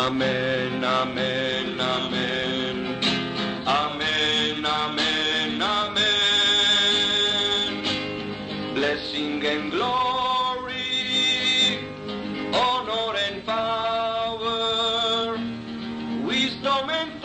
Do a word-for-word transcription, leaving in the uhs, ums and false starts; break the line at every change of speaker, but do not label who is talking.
Amen, amen, amen. Amen, amen, amen. Blessing and glory, honor and power, wisdom and